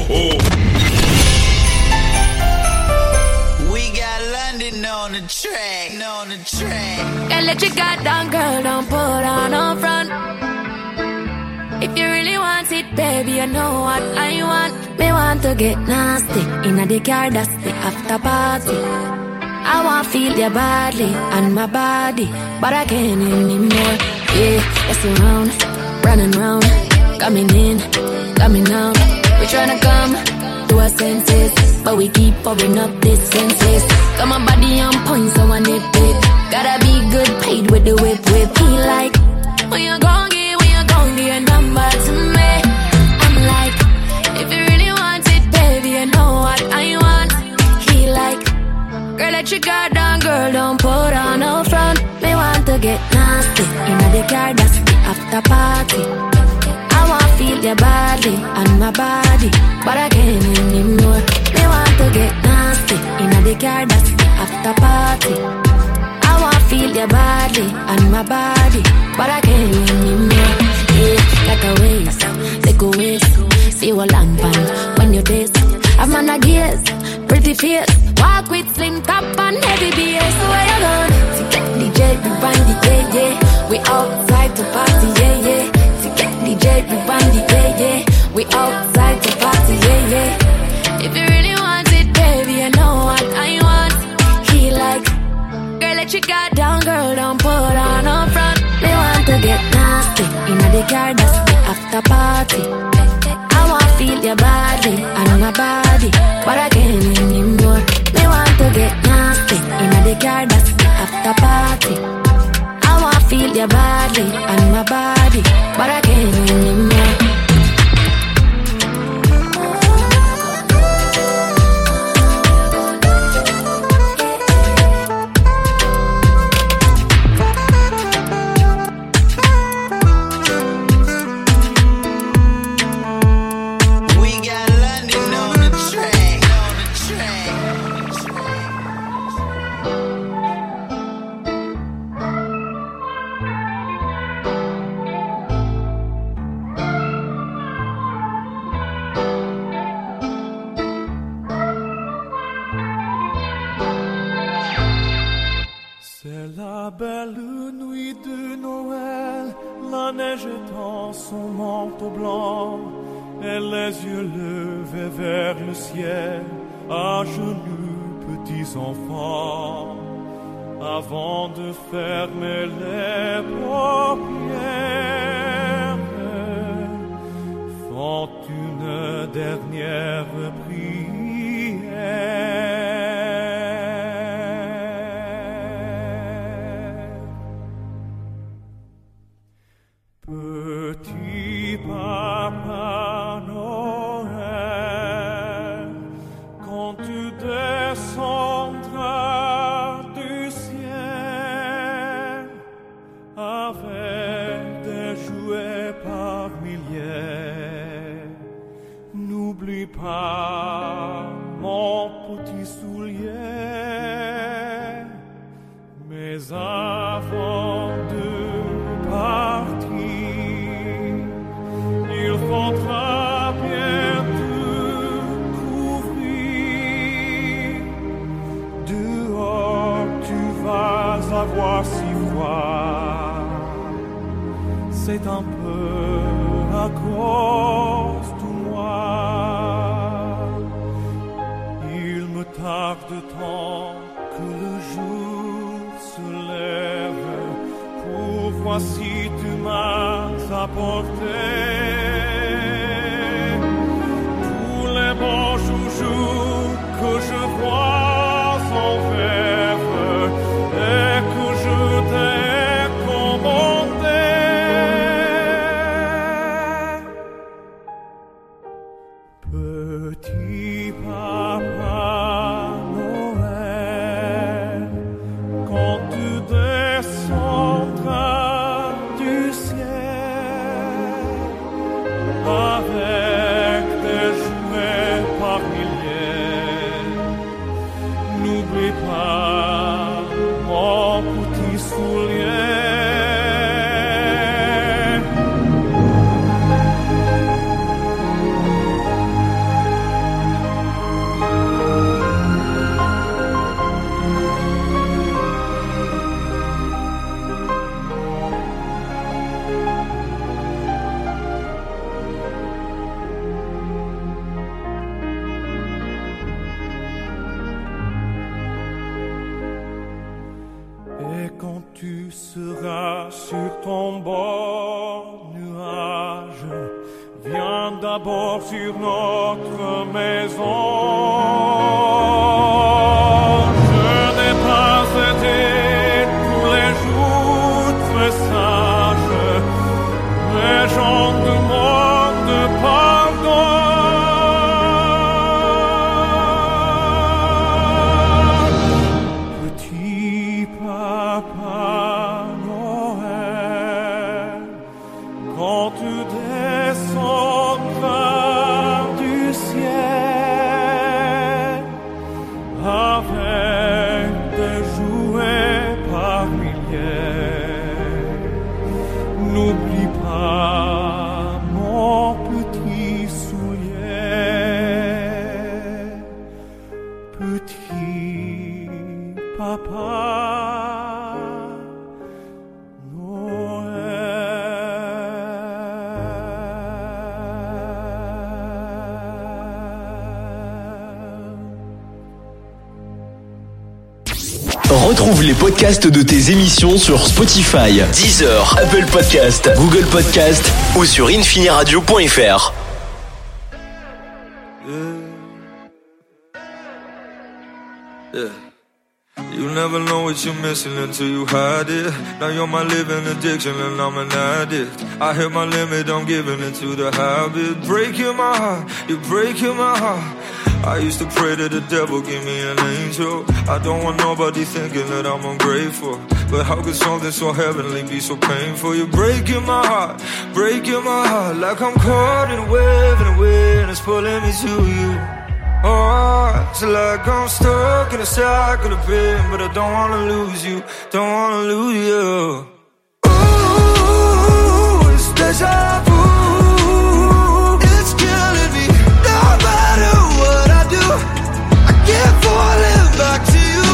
We got London on the track. on the track. Can't let your guard down, girl, don't put on no front. If you really want it, baby, you know what I want. Me want to get nasty, inna the car, that's the after party. I want feel your body and my body, but I can't anymore. Yeah, let's go round, running round, coming in, coming out. We tryna come to our senses, but we keep pouring up distances. Got my body on point, so I nip it. Gotta be good, paid with the whip. He like, when you gon' give your number to me. I'm like, if you really want it, baby, you know what I want. He like, girl, let your guard down, girl, don't put on no front. Me want to get nasty, inna the car, that's the after party. I want feel your body and my body, but I can't anymore. Me want to get nasty, inna the car, that's the after party. I want feel your body and my body, but I can't anymore. Yeah, like a waves, take a waves. See what long pan when you taste. I'm on a gears, pretty face. Walk with slim top and heavy bass. So where you going? DJ, we run the yeah, yeah. We outside to party, yeah, yeah. DJ, we run the yeah, yeah. We outside to party, yeah, yeah. If you really want it, baby, you know what I want. He like, girl, let your guard down, girl, don't put on no front. Me want to get nasty, inna the car, that's the after party. I want feel your body and my body, but I can't anymore. Me want to get nasty, inna the car, that's the after party. I want feel your body and my body, but I can't anymore. C'est la belle nuit de Noël, la neige étend son manteau blanc, et les yeux levés vers le ciel, à genoux petits enfants, avant de fermer les paupières, font une dernière prière. Petit Papa Noël, quand tu descendras du ciel avec des jouets par milliers, n'oublie pas mon petit soulier, mais avant de partir, il faudra bien te couvrir. Dehors, tu vas avoir si froid. C'est un peu à cause de moi. Il me tarde tant que le jour se lève pour voir si tu m'as apporté tous les bons joujoux que je vois en rêve et que je t'ai commandé. Petit Papa Noël, quand tu descendras du ciel Et quand tu seras sur ton bord nuage, viens d'abord sur notre maison. Je n'ai pas été tous les jours très sage, mais j'en demande pardon. Petit papa Noël, quand tu descendras du ciel avec des jouets par milliers, n'oublie pas mon petit soulier, petit papa Retrouve les podcasts de tes émissions sur Spotify, Deezer, Apple Podcast, Google Podcast ou sur infiniradio.fr. Yeah. You never know what you're missing until you hide it. Now you're my living addiction and I'm an addict. I hit my limit, I'm giving into the habit. Breaking my heart, you're breaking my heart. I used to pray to the devil, give me an angel. I don't want nobody thinking that I'm ungrateful. But how could something so heavenly be so painful? You're breaking my heart, like I'm caught in a wave and it's pulling me to you. Oh, it's like I'm stuck in a cycle of pain, but I don't wanna lose you, don't wanna lose you. Ooh, it's deja vu. It's killing me, no matter what I do, I keep falling back to you.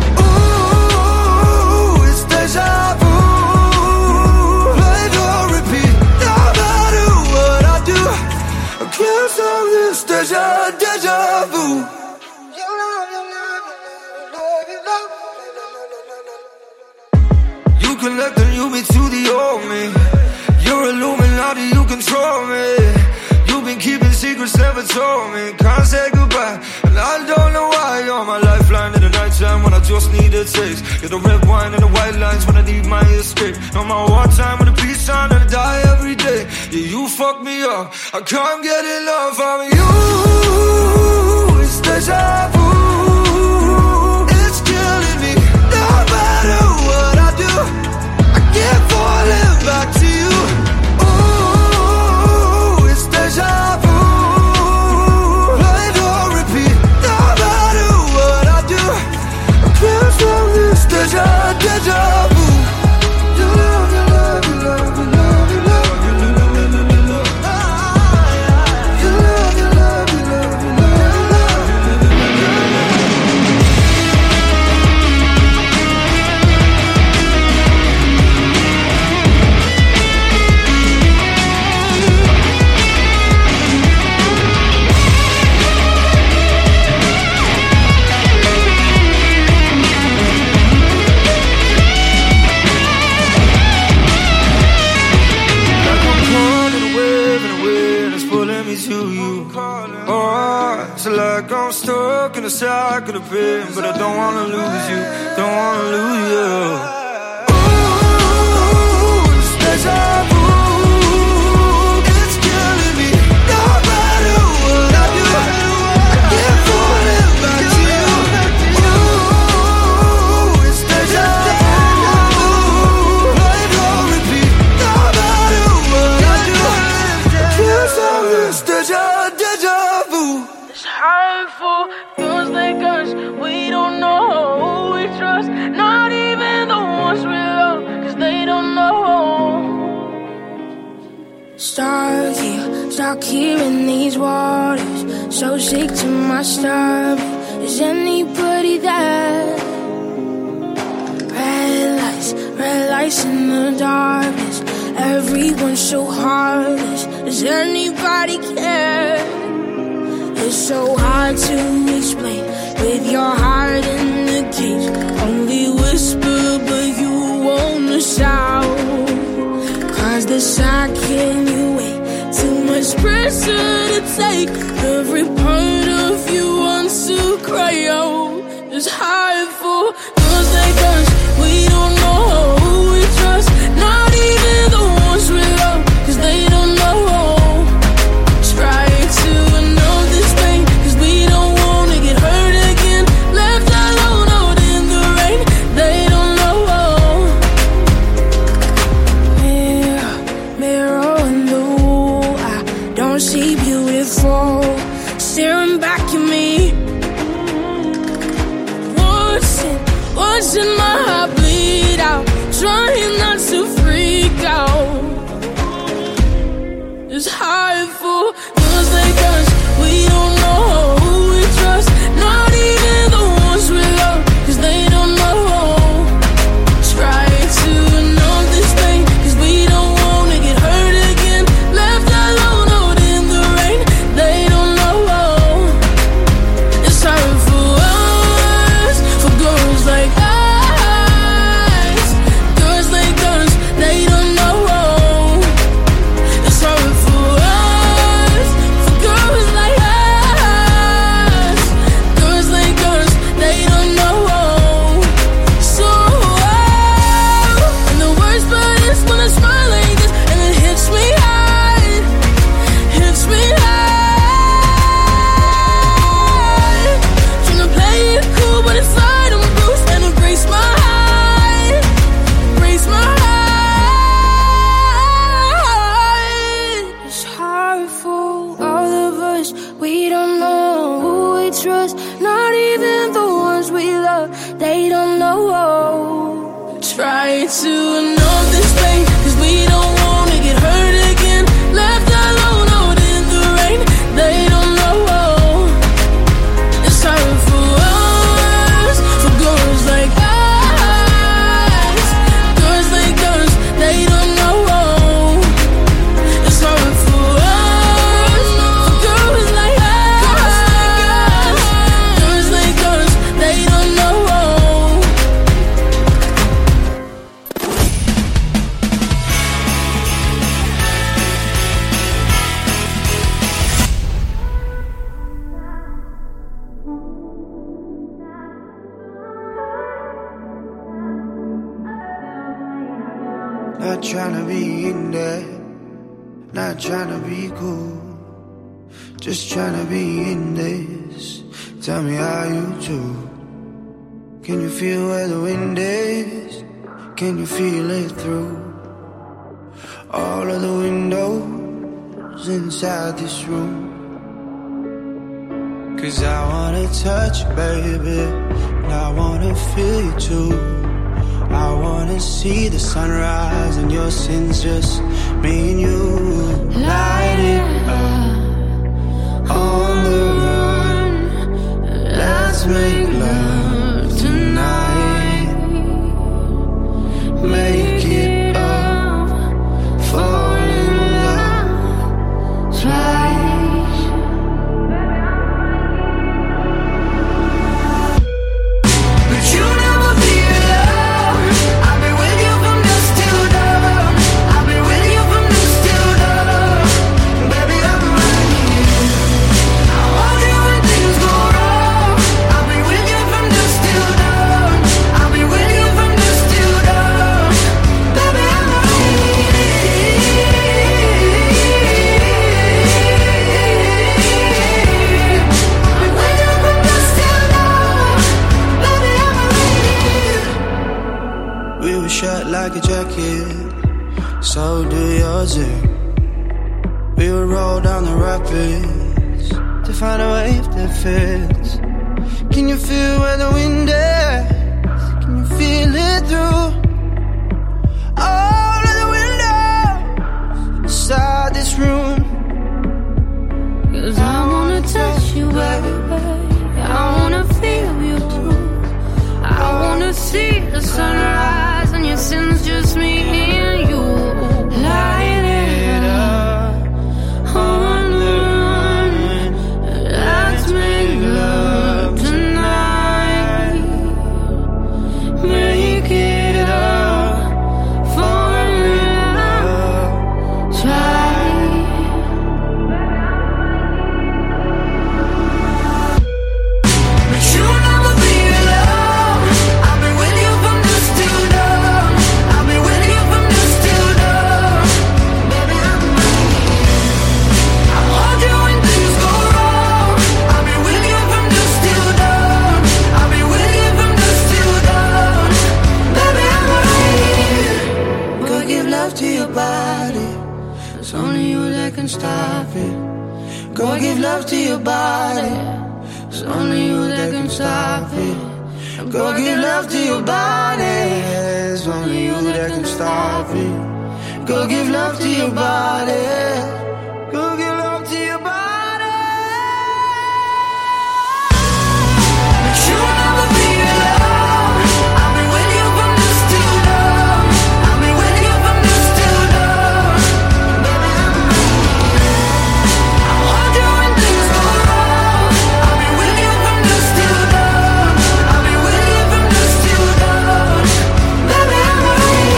Ooh, it's deja vu. Play or repeat, no matter what I do, I can't stop this deja vu. You connect and you me to the old me. You're Illuminati, you control me. You've been keeping secrets, never told me. Can't say goodbye, and I don't know why. You're my lifeline in the nighttime when I just need a taste. You're the red wine and the white lines when I need my escape. You're my wartime with a peace sign and I die every day. Yeah, you fuck me up, I can't get enough of you. It's deja vu. It's killing me, no matter what I do, I keep falling back to you. Ooh, it's deja vu. Play or repeat, no matter what I do, I can't stop this deja vu. You love, you love, you love, you love, you love, you love, you love, you love, you love, you love, you love. Like I'm stuck in a cycle of pain, but I don't wanna lose you, don't wanna lose you. Ooh, it's deja vu. It's killing me, no matter what I do, I keep falling back to you. Ooh, it's deja vu. Play or repeat, no matter what I do, I can't stop this deja vu. Hurtful, feels like us. We don't know who we trust. Not even the ones we love, 'cause they don't know. Stuck here in these waters, so sick to my stomach. Is anybody there? Red lights in the darkness. Everyone's so heartless. Does anybody care? It's so hard to explain with your heart in the cage. Only whisper, but much pressure to take. Every part of you wants to cry out. It's hard for girls like us. We don't know who we trust, not even the ones we love, 'cause they don't know. Try to know this pain, 'cause we don't wanna get hurt again. Left alone out in the rain, they don't know. Mirror, mirror on the wall, I don't see beautiful staring back at me. Watching my heart bleed out, trying not to freak out. It's hard for girls like us. We don't know who we trust, not even the ones we love, 'cause they don't know. Try to know this pain, 'cause we don't wanna get hurt again. Left alone out in the rain, they don't know. It's hard for us, for girls like us. Not tryna be in there, not tryna be cool, just tryna be in this. Tell me how you do. Can you feel where the wind is? Can you feel it through all of the windows inside this room? 'Cause I wanna touch you, baby, and I wanna feel you too. I wanna see the sunrise and your sins, just me and you. Light it up on the run. Let's make love tonight. Make it up, fall in love twice. But you never be alone. I'll be with you from dusk till dawn. I'll be with you from dusk till dawn. Baby, I'm right here. I want you when things go wrong. I'll be with you from dusk till dawn. I'll be with you from dusk till dawn. Baby, I'm right here. I'll be with you from dusk till dawn. Baby, I'm right here. We were shut like a jacket, so do yours. We would roll down the rapids to find a wave that fits. Can you feel where the wind is? Can you feel it through all of the windows inside this room? 'Cause I wanna touch you, baby. I wanna feel you too. I wanna see the sunrise and your sins, just me and you. Light it up on the run. Let's make love tonight. Make it up, fall in love twice. stop it. Go give love to your body. It's only you that can stop it. Go give love to your body. It's only you that can stop it. Go give love to your body. Go give love to your body. But you'll never be alone. I'll be with you from dusk till dawn. I'll be with you from dusk till dawn. Baby, I'll hold you when things go wrong. I'll be with you from dusk till dawn. I'll be with you from dusk till dawn. Baby, I'm ready.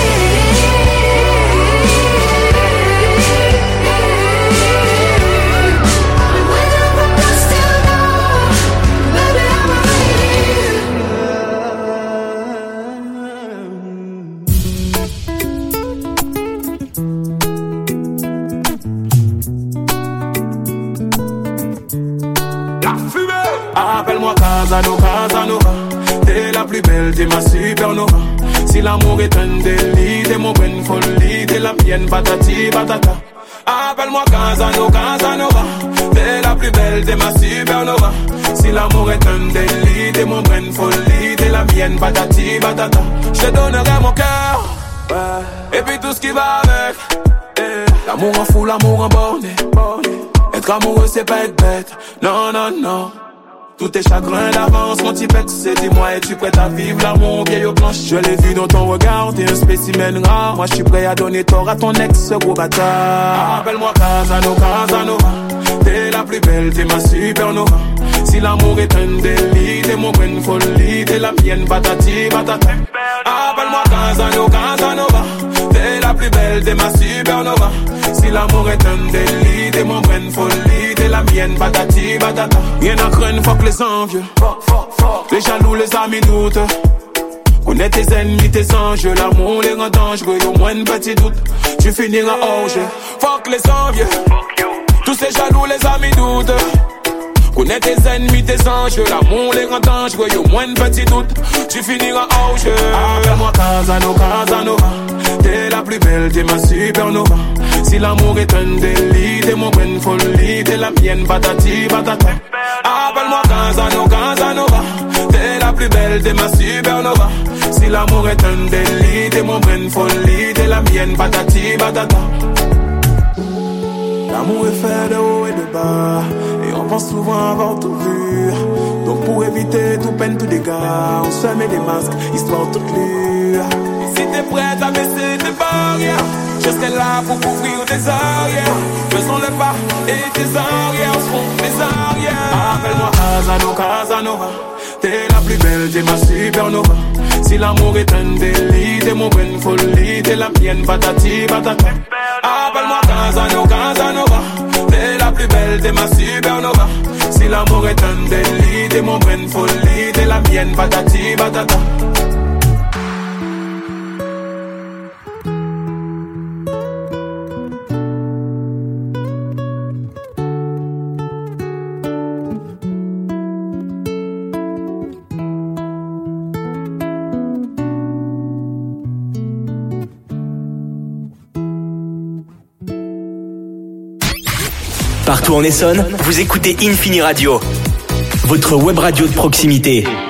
Appelle-moi Casanova, t'es la plus belle, t'es ma supernova. Si l'amour est un délit, t'es mon bonne folie, t'es la mienne, patati patata. Appelle-moi Casanova, t'es la plus belle, t'es ma supernova. Si l'amour est un délit, t'es mon bonne folie, t'es la mienne, patati patata. Je te donnerai mon cœur, et puis tout ce qui va avec. L'amour en fou, l'amour en borné. Être amoureux c'est pas être bête, non non non. Tous tes chagrins d'avance, mon petit pète, c'est dis-moi, es-tu prête à vivre l'amour vieille aux planches? Je l'ai vu dans ton regard, t'es un spécimen rare. Moi je suis prêt à donner tort à ton ex, gros bâtard. Appelle-moi Casanova, t'es la plus belle, t'es ma supernova. Si l'amour est un délit, t'es mon bonne folie, t'es la mienne, patati patata. Appelle-moi Casanova, t'es la plus belle, t'es ma supernova. Si l'amour est un délit, t'es mon bonne folie, t'es la mienne, patati patata. Rien à craindre, fuck les envieux, les jaloux, les amis doutent. Connais tes ennemis, tes enjeux, l'amour les rend dangereux. Au moins un petit doute, tu finiras hors jeu. Fuck les envieux, tous ces jaloux, les amis doutent. Connais tes ennemis, tes enjeux, l'amour les rend dangereux. Au moins un petit doute, tu finiras hors jeu. Appelle-moi Casanova, t'es la plus belle, t'es ma supernova. Si l'amour est un délit, t'es mon bonne folie, t'es la mienne, patati patata. Appelle-moi Casanova, t'es la plus belle, t'es ma supernova. Si l'amour est un délit, t'es mon bonne folie, t'es la mienne, patati patata. L'amour est fait de haut et de bas, et on pense souvent avoir tout vu. Donc pour éviter tout peine, tout dégâts, on se met des masques, histoire toute lue. Si t'es prête à baisser tes barrières, je serai là pour couvrir tes arrières. Faisons le pas et tes arrières seront mes arrières. Appelle-moi Casanova, t'es la plus belle, t'es ma supernova. Si l'amour est un délit, t'es mon bonne folie, t'es la mienne, patati patata. Appelle-moi Casanova, t'es la plus belle, t'es ma supernova. Si l'amour est un délit, t'es mon bonne folie, t'es la mienne, patati patata. Partout en Essonne, vous écoutez Infini Radio, votre web radio de proximité.